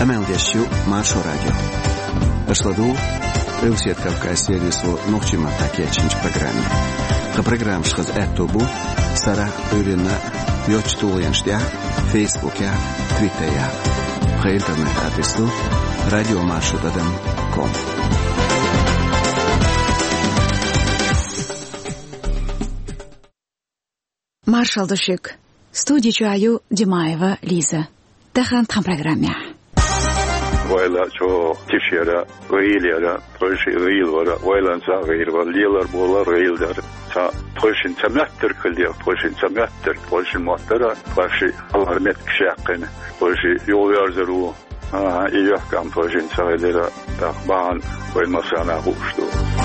Амелдешью Маршо радио. Ашладу Эусет Кавказ сервису Нохчима Такечинч программе. Ха программ шхаз Этобу Сара Урина Йочтулянштя Фейсбуке Твиттере. Ха интернет адресу radiomarshrutadam.com. Маршал Душик. Студия чаю Димаева Лиза. Тахан там программе. Вайла чо тишера гейлера троши гейлвара вайлан за гейлвар лилар бола гейлдар та трошин таматтер кылдер трошин таматтер трошин маттара троши алармет кшакын троши yol yarzarу iyakam tрошин сайлера тахбан ваймасана хушто.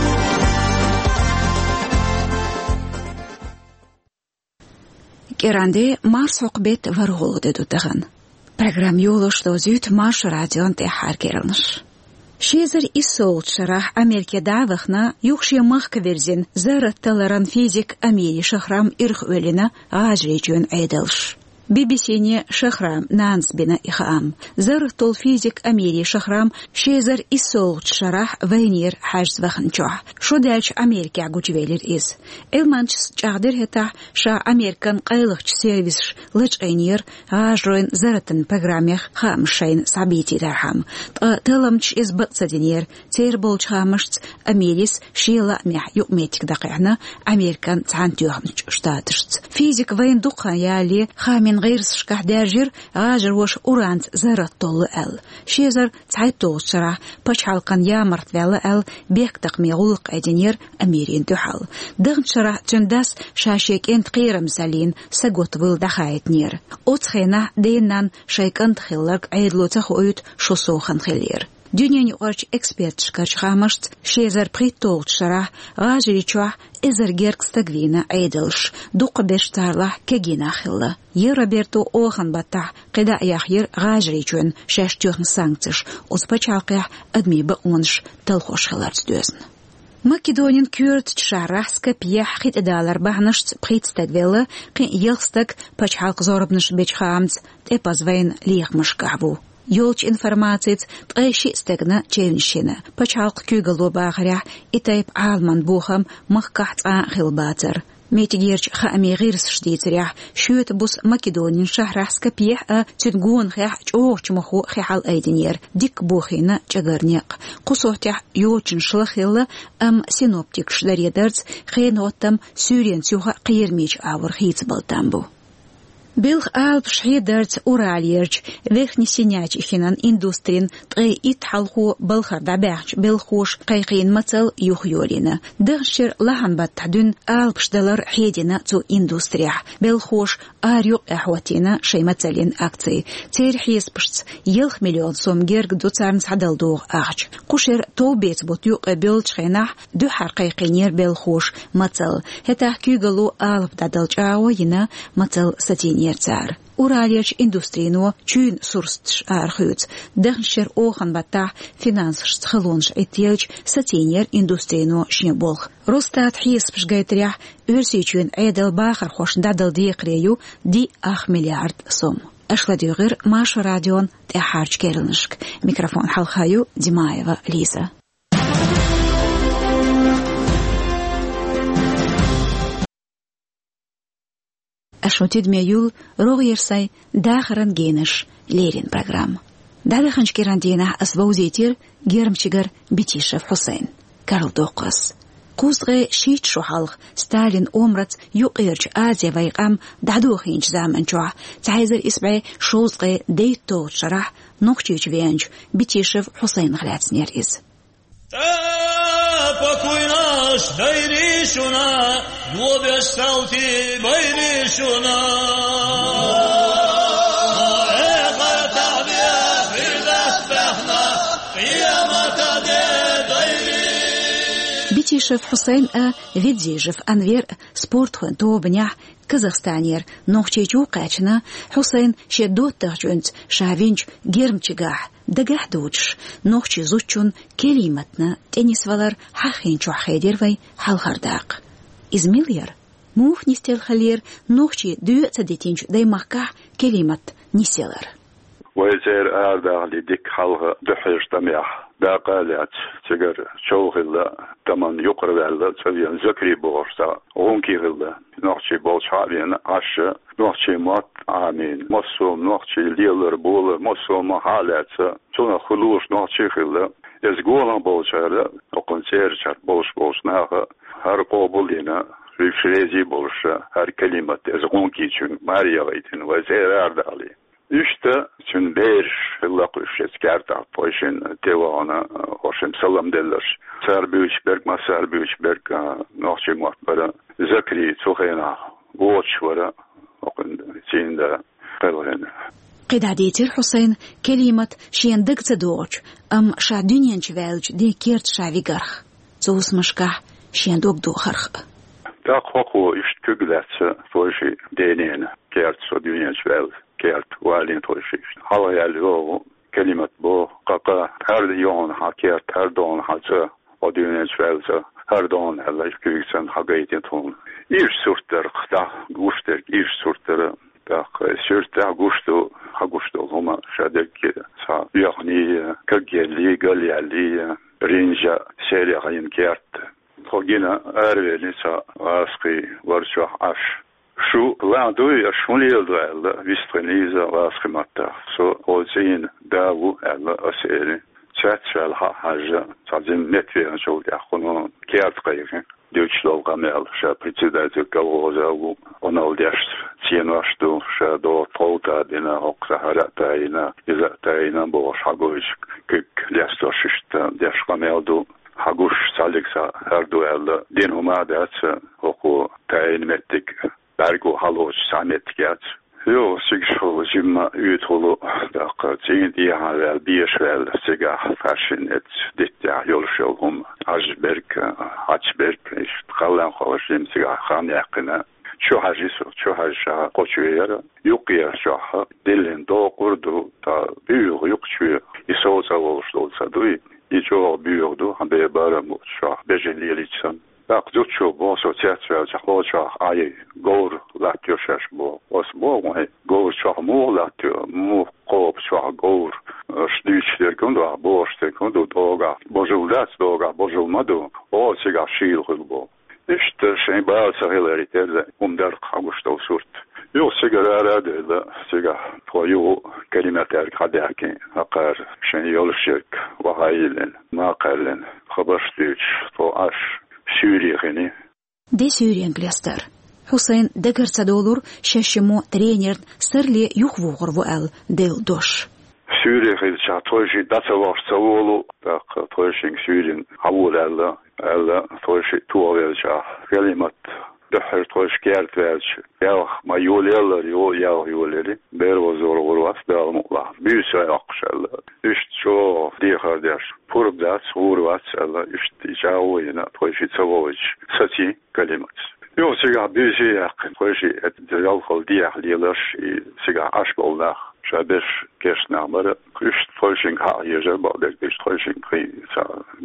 Керанде Марс окбет варголды дутаган. Программ юлышто зют Марш радион те харкернш. Шезер и солчарах Америке давахна юхшия махкаверзин заратталаран физик Амери Шахрам Ирхвелина ажречун айдалш. BBC-не Шахрам Нансбина Ихаам. Зараттал физик Амери Шахрам Шезер и солчарах вайнир хажзвахнчух. Шудальч Америке агучвелер из. Элманчс чахдер хета ша Американ қайлықч сервис лыч айнир ажроин зараттан программех хамшайн сабити дархам. Таламч из бацадинер церболч хамашц Америс шила мях юкметик дақиғна Американ цантюхнч штатышц. Физик вайн дуқан яли хамин غيرس شكح داجر غاجر وش أورانت زرت طول ال شيزر تعيطو شرح باش حلقان يا مرت ولا ال بيك تقمي غلق أدينير أميرين تحل دغن شرح جنداس شاشيك انت قيرم سالين سقوط ويل دخايت نير أتخينا دينان شايك انت خلق عيدلو تخويت شو سوخن خلير دنياني أرش إكسبيرت شكرش خامشت شيزر بريتول شرح غاجري شوح إزر جيرك ستقوينا عيدلش دوق بيشتارله كجينا خلا يروبرتو أوخن بطح قدا يخير غاجري جون شاشتوخن سانكتش وزبچالقيح أدمي بقونش تلخوش خلارت دوزن Македонин кюрт чарах скопья хит далар бахнашт представила قين يلستك пачхалк зорбнаш бечхамц эпазвайн лихмашкаву Ёлч информациц тайши стегна чевншина пачалк кюгало багря итайп алман бухам махкахца хилбатер Метигерч хами гирс штицрях шует бус Македонин шахрах скопья тюнгун хях чохчмаху хихал айдинер дик бухина чагарнек кусохтях ёлчин шлахилла синоптик шларедерц хейноттам сюрен сюха қиермеч авр хитсбалтамбу Билх алп шхидерц уральерч верхни синяч ихинан индустрин тгей итхалху балхар дабяч билхуш кайқин мацал юхьолина дыршир лахан баттадун алп шдалар хедина цу индустрия билхуш арюк ахватина шеймацалин акции терхис пшц елх миллион сом герг дуцарн садалдуг ахч кушер тоубец бут юк билч хенах ду харқайқинер билхуш мацал хетах кюгалу алп дадалчао йина мацал сатин Нерцар. Уральяч индустрийно чун сурстш архюц. Дэншер охан бата финансш схалонш этелч сатинер индустрийно шнеболх. Ростат хиспш гайтрях үрсичун эдел бахар хош дадал диекрею ди 8 миллиард сом. Ашладюгер Маш радион тэхарч керншк. Микрофон халхаю Димаева Лиза. Ашотид меюл рогерсай дахаран генеш лерин программ. Дадаханч керандина асваузитир гермчигар Битишев Хусейн. Карл Докас. Кузгы шит шухалх Сталин омрац юqirch Азия вайqam дадухинч заманчуа. Цайзер исбай шозгы дейто шарах нохчич венч Битишев Хусейн хляцнер из. Покой наш, дай решуна, глобя сталти, бай решуна. Эхар табия, фирдас бахна, қиямата де дай реш. Битишев Хусейн Видзижев Анвер спорт хон тобнях Казахстанер нохчечу качна Хусейн шедот тахчунц шавинч гермчигах дагах дучш нохчи зучун келиматна тенисвалар хахинчу хедервай халхардак измилер мух нистел халер нохчи дюца детинч даймака келимат ниселар ويزير آردالي ديك حلها دحيش دميح باقالات تجر شوغلا تمن يقرب على سبيان ذكري بورصة غونكي غلا نوحشي بولشابين عشا نوحشي مات عامين مصوم نوحشي ليلر بول مصوم حالات تونا خلوش نوحشي غلا يزقولا بولشارة وقن سيرشار بولش ناها هر قوبولينا ريفريزي بولشا هر كلمة يزقونكي چون ماريا غيتن وزير آردالي İşte çün bir laqış eskerta poşin devana hoşum salam derler. Serbüçberg Serbüçberg nohçi muhbara Zakri Tsokhena Goçvara okun içinde qalğan. قداديتر حسين كلمة شين دقت دوج أم شادونين جوالج دي كيرت شاوي غرخ زوس مشكح شين دوب دو خرخ تاقوقو إشت كغلات فوشي دينين كيرت شادونين جوالج كيرت والين توشي هوا يالو كلمة بو قاقا هر يون حكيرت هر دون حاجة ودونين جوالج هر دون هلا يكويكسن حقايتون إيش سورتر قطع غوشتر إيش سورتر سورتر غوشتو هما شادك سا يعني كجلي قالي رينجا سيري غين كيرت خلينا أروي سا واسقي ورشوا عش شو لا دوي شوني الدوال ويسترنيزا واسقي ماتا سو أوزين داو على أسيري تشاتشال حاجة تعزم نتفي شو يأخذون كيرت قيرين Дючлов камел, ша председатель колхоза, он алдяш ценвашту, ша до полта дина оксахара тайна, иза тайна бо шагуш, кик лястошишта, дяш камелду, хагуш саликса хардуэлла, дин хумадаца, оку тайн меттик, баргу халоч саметтикяц. Jo, sigshow jimma utholo da tsing die havel biersvel siga fashion et dit ja yolshol Ashberg ist qallan khawshim siga khamyaqna شو حاجة قوتشويرة يقيا شوها دلين دو قردو تا بيوغ يقشوي يسوزا وشلوزا دوي يجو بيوغ دو هم بيبارم شوها بجلي ليتسان أقدر شو بوسو تياتر جهو شو أي غور لاتيو شش بو أسبوع مه غور شو مو لاتيو مو قوب شو غور شديش تركندو بوش تركندو دوغا بوجولات دوغا بوجول مدو أو سيجا شيل خلبو إشت شيء بعد سهل ريتر در خاموشتو صورت يو سيجارة ده سيجا فيو كلمات أركاديكين أقار شيء يولشك وهايلن ما قالن خبرتش فاش سوريغني دي سوريان بلاستر حسين دقر سدولور ششمو ترينير سرلي يخوغر وال ديل دوش سوريغي شاتوشي داتسواش سوولو داق توشين سوريان حول ألا توشي توالجا كلمة دحر توش كيرت ويلش ياخ ما يوليلر يوليلي بيروزور غرواس دالمقلا بيسا يقشل إشت شو ديخار ديش پورب دات غرواس ألا إشت جاوينا توشي تسووج ستي كلمة يو سيغا بيسي يقن توشي اتدالخل ديخ ليلش سيغا عشبولناخ شابش كيش نعمر إشت توشين ها يجر بعدك إشت توشين قي سا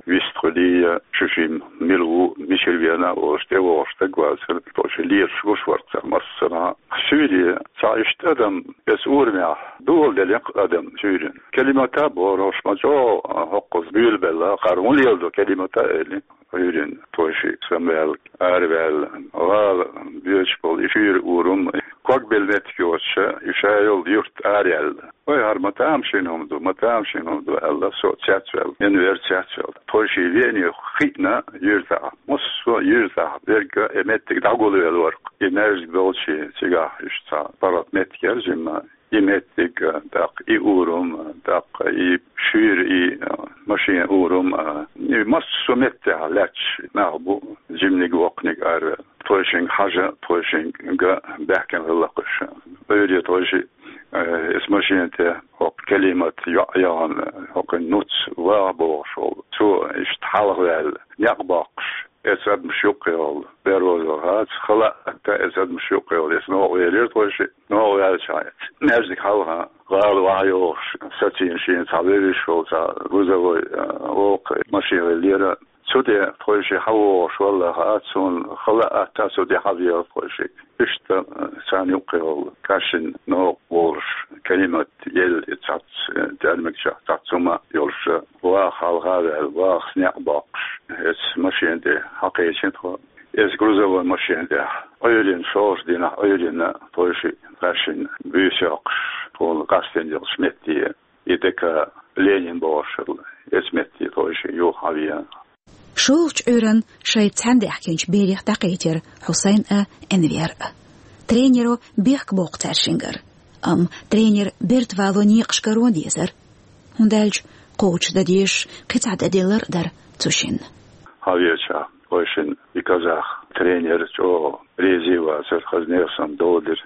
ويستخلي شوشين ميلو ميشيل فيانا واشتة قواسر توشي لير شوش ورقة مصرنا سوريا سايشت أدم يسور معه دول دليق أدم سوريا كلمة بوروش مجو حقوز بيل بلا قارون ليلدو كلمة إلي سوريا توشي سمال أربال غال بيشبول يشير أورم كوك بالنت يوشا يشايل يورت أريال ويهار متام شينهم دو ألا سو تشاتشل ينوير تشاتشل توشي فيني خيتنا يرتع مصو يرتع برقا امتك داقولو الورق ينرج بولشي تيغا يشتا برات متكر جمع يمتك داق أورم داق شير ماشين أورم مصو متع لاتش نعبو جمنيق وقنيق أربال توشين حاجة توشين بحكم اللقش بيري توشي اسمشين ته كلمة يعيان نوت وابوشل تو اشتحال غال يقبقش اسد مشوقيال بيروزات خلقت اسد مشوقيال اسمه غير توشي نو غير شايت نازك حالها غال وعيوش ستين شين تعبير شو تا روزا ووق ماشي غير سودي تويشي حوش والله هاتسون خلقت سودي حبيا تويشي إشتا ساني وقيل كاشن نو ورش كلمة يل اتسات دارمك شا تاتسوما يولش واخ هالغالي واخ نعباقش اس ماشين دي حقيقين تو اس جروزو ماشين دي أيلين شوش دينا أيلين تويشي كاشن بيشاقش تول قاستين يل شمتي يدك لينين باشل اسمتي تويشي يو حبيا شولش أورن شاي تاندي حكينش بيريخ دقيتر حسين أنوير ترينيرو بيخ بوق ترشنجر ترينير بيرت فالوني قشكرون ديزر هندالج قوش داديش قطع داديلر در تشين هاويشا ويشن يكازاخ ترينير جو ريزي واسر خزنيرسم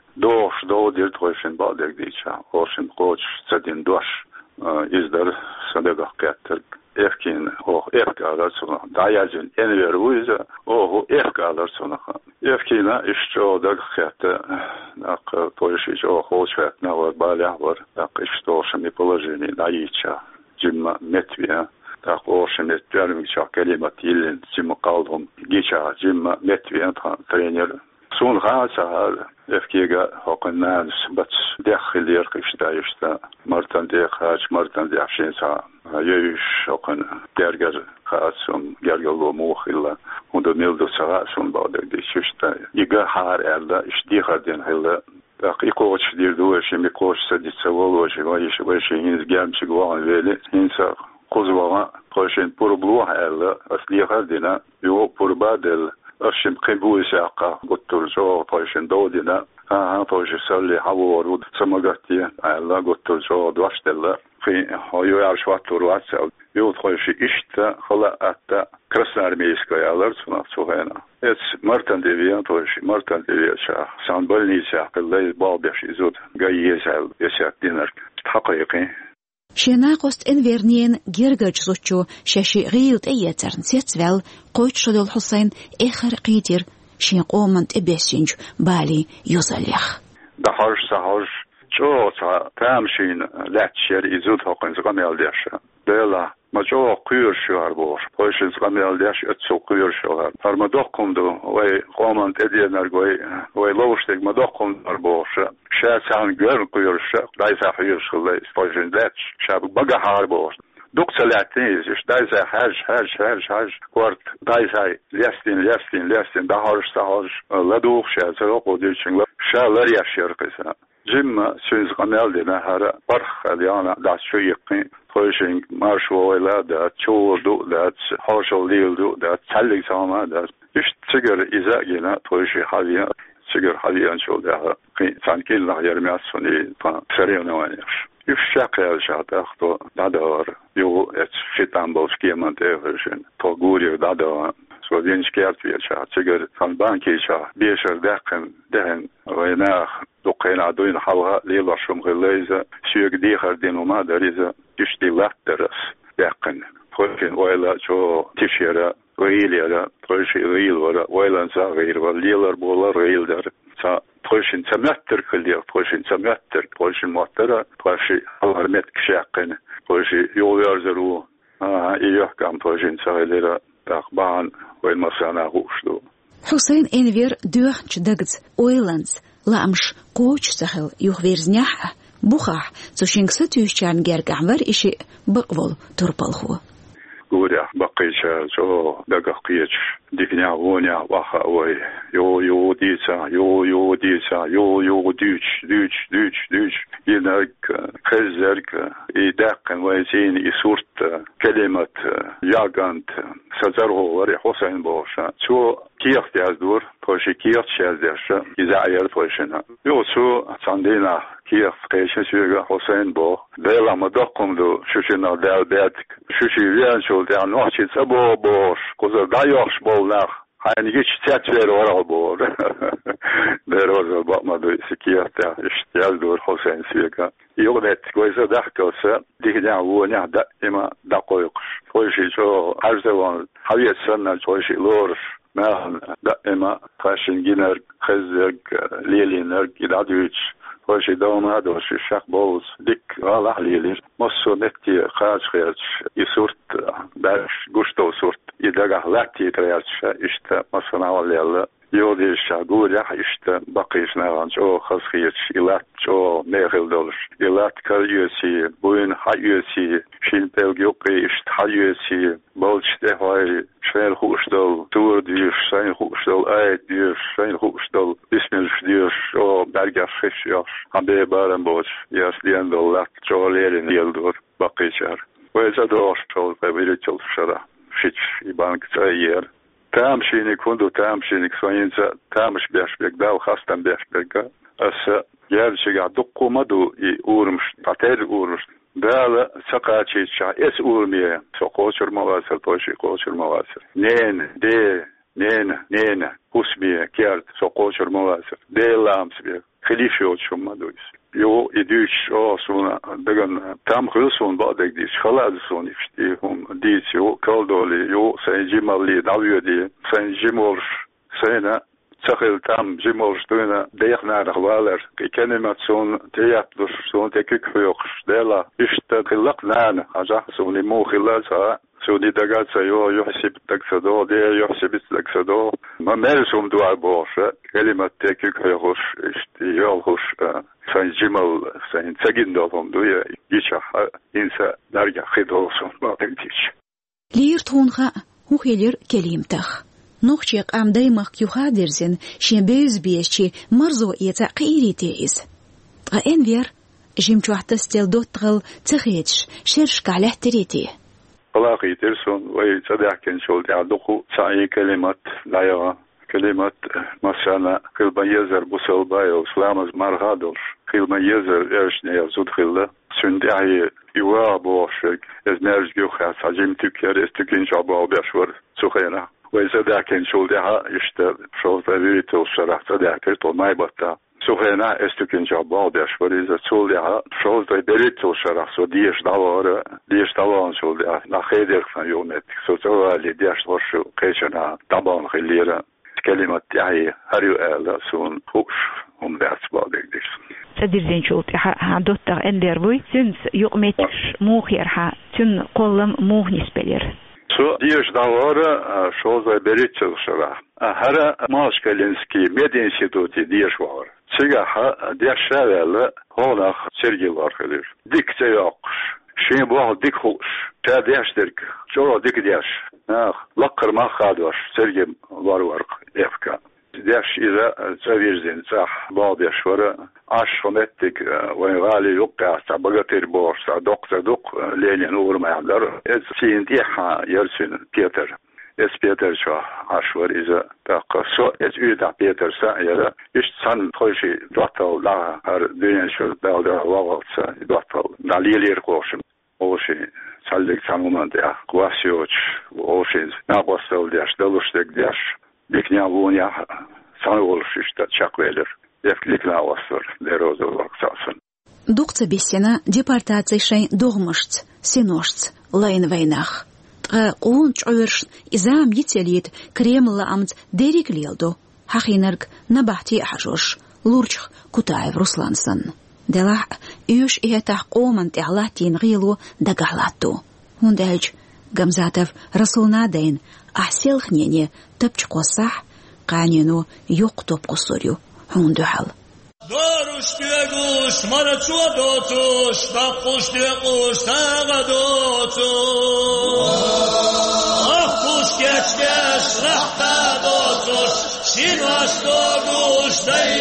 دودر تويشن بعدك ديشا وشن قوش سدين دوش إزدر سبقه كاتر Efkin o efkalar sonra dayacın en veruysa o efkalar sonra efkina işte o da hatta nak toyşiç o hoşvet ne var balah var tak işte o şimdi положение дайча cimma metviya tak o şimdi termik kelimat ilin cimma kaldım geça cimma metviya trener sonra sahar efkiga hoqnan bat dakhil işte martan de khaç martan de afşinsa يعيش شقنا جرجر خاصم جرجر لو موخلا وندميل سراسون بعد ديشتا يجا حار ألا إشتي خدين هلا يقوش دير دوش يقوش سدي سوالوش ويش هينز جام شجوان ويلي هينسا قزوان قاشين بوربلوه ألا أصلي خدينا يو بوربادل أشم قبول ساقة قطرجو قاشين دودنا قاش سالي حوارود سمعتي ألا قطرجو دوشتلا في هايو عشوات رواتسا يود خوشي إشتا خلقت красноармейская аларцуна сухена эц мартан девиан тош мартан девиаша санбольница кылдай балбеш изут гаиесал ясак динар حقيقي شناقست انفيرنين جيرجج زوتشو شاشي غيوت ايترن سيتسوال قويت شدول حسين اخر قيتر شين قومنت ابسينج بالي يوزاليخ دهارش سهارش جو تامشين لاتشير إزود حقن زغميال ديشا ديلا ما جو قير شوار بور قويشن زغميال ديش اتسو قير شوار هر مدوقم دو وي قومنت ادينر وي لوشتك مدوقم در بورش شاسان غير قير شا دايسا حير شغلي قويشن لاتش شاب بقى هار بور دوك سلاتنيز اش دايسا حاج قورت دايسا ليستين دهارش سهارش لدوخ شاسا قوديشن شالر يشير قيسا جمع سوز قمال دينا هرا برخ اليانا دا شويقين توشين مارشويلا دا تشودو دا حوشو ليلدو دا تسلق ساما دا يشت سيجر إزاقينا توشي حاليا سيجر حاليا شو دا تانكيل لا يرميات سوني سريع نوانيش يفشاق يا شاطر تو دادار يو ات فيتان بوسكي مانتيفرشن تو غوري دادار سوادينشكيات يا سيجر كان بانكي شا بيشر دهن ويناخ دوقين عدوين حوها ليلا شمغليزة سيوك ديخر دينو ما داريزة يشتي لاترس داقن خوفين ويلا جو تشيرا غيليرا تروشي غيل ورا ويلا نسا غير وليلر بولا غيل دار سا تروشين سمتر كليا تروشين سمتر تروشين موترا تروشي الهرمت كشاقن تروشي يوليرزرو إيوكام تروشين ساغيليرا تاقبان وين مسانا غوشدو حسين انفير دوخ چدگز اويلانز لامش قوش سهل يخويرزنيح بوخاح تشينكسا تيوشان جرگعمر إشي بقول تربالخو قوريا بقيشا جو دقاقيش ديكنيا غونيا واخا وي يو ديسا يو دوش ينك خزرك يدقن ويزين يسورت كلمة ياغانت سزرهو وري حسين بوشا شو كيف تازدور توشي كيف تشازدرشا يزعير توشنا يو شو صندينا كيف قيشن سيغا حسين بو ديلا مدقم دو شوشنا دالباتك شوشي ويان شو ديال نوحشي سبو بوش كوزر دايوش بولناخ hani hiç tiyatro var bu. Deroz bakmadı sikiyata iştiyaz dur Hüseyin Siyaka. Yok et koysa dakikası dikden bu ne da ima da koyuş. Koyuşu çok her zaman haviyet sanna koyuşu lor. Ma da ima taşın giner kızık liliner gidadüç Hoje dona do shak bols dik Allah lilir. Mosso netti khaj khaj isurt bash gusto surt idaga lati trayach işte masana vallahi yodi shagur ya işte bakışna ganç o khaskhiyet ilat o mehil dolur. İlat kalyesi bugün hayesi şilpel gökü işte hayesi bolçte hay şer huşdol tur diyor şer huşdol ayet diyor şer huşdol bismillah diyor o bergah şişiyor. Hambe baran boş yasliyan dollar çoğalerin yıldır bakışar. Ve zadoş çol ve çalışara hiç ibank yer. Tamşini kundu tamşini soyunca tamş beşbek dav hastan beşbeka asa gerçeğe dokkumadu uğurmuş pater uğurmuş dağla sakaçı ça es uğurmaya sokoçurma vasıl poşi koçurma vasıl nene husmiye kert sokoçurma vasıl delams bir khalifi oçumadu yo idüş o sonra dagan tam hıson badek dis khalaz son işte hum dis yo kaldoli yo saycimalli daviyodi saycimor sayna çakıl tam cimorstuna deyhnar havalar kenematson teyatlus son tekük yok dela işte kılak nan haja soni mo khilasa soni dagatsa yo yuhsib taksado de yuhsib taksado ma mersum dua boş kelimat tekük yok işte yol hoş saycimal sayın sagindolum duya geça insa darga khidolsun batıkç lir tonga huhelir kelimtah نوخشيق عم دايمخ يخادرزن شين بيز بيشي مرزو يتقيري تيز غين فير جيم شوحتس ديال دوتغل تخيتش شرشك على تريتي قلاقي ترسون ويتصدع كن شول تعدقو سعي كلمات لا يرى كلمات مثلا قلبا يزر بوسل بايو سلامز مرهادر قلبا يزر ارشني يزود خلا سندعي يوا بوشك از نرج جوخا سجيم تكير استكين شعبا بيشور سخينا وإذا كان شولدها işte şovları olsarakta derket olmay batta sohena estukin jabal beşvar iza şoldeha şovları berit olsarak so diş davan şoldeha na heder fan yonet so tawali diş hoşu qeşana taban khilira kelimat yani her yıl son hoş ders bağlıdır. تدرين شو عدوتها اندروي سنس يقمتش موخيرها تن قلم موه نسبلير So diyeş davara şoza berit çalışara. Hara Moskalinski Med Instituti diyeş var. Çıga deşevelle honak sergi var gelir. Dikte yok. Şimdi bu dik hoş. Ta deştirk. Çoğu dik deş. Lakkırma kadır. Sergi var efka. Deş iza zavirzin zah bağbeş var. Aşhomettik ve gali yok ya. Bagatır borsa dok Lenin uğurmayanlar. Ez sindiha yersin Peter. Es Peter şu aşvar iza dakika so ez üda Peter sa ya işte san hoşi dotal la her dünya şu dalda vavatsa dotal daliler koşun. Oşi sallik sanumanda ya kvasyoç oşi nabastal deş dalıştık deş. Diknya vunya sana oluş işte çakveler. Defklikna vasır derozo vaksasın. Дукца бессена депортацийшей догмышц, синошц, лайн войнах. Қуын чуверш изам етелит Кремлла амц дерек лелду. Хахинерг набахти ахжош, лурчх Кутаев Руслансын. Делах үйш иетах қоман тяглатин ғилу дагалатту. Хундальч Гамзатов Расулнадайн ахселхнене тыпч қосах, қанину юқ топ қосурю. Хундухал. Doruş diyeguş, maraçua dotuş, bakkuş diyeguş, sağa dotuş. Ah kuş geç, rahta dotuş, şinvaş doguş,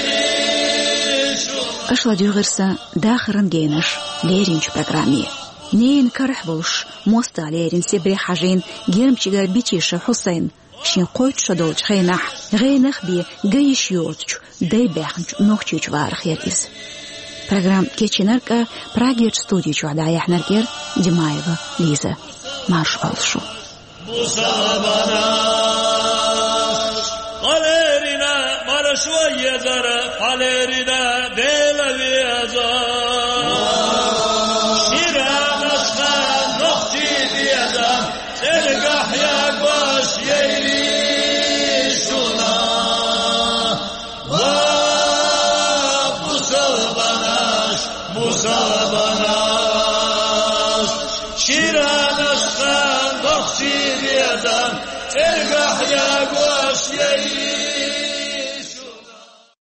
dayriş. Ашла дюгырса дахырын гейныш, леринч программе. Нейн карх болш, моста лерин себре хажин, гермчигар бичиша Хусейн. شين قوت شدولج غينخ بي جيش يوتش داي بيخنج نوخچيج وار خير إز программ кеченерка Прагер студии чуада яхнергер Димаева Лиза марш алшу Galerina marşvaya zara galerina delaviyaza Şiramasna nohti diyaza sergah ya baş yeri şuna va bu sabah sabanas, şira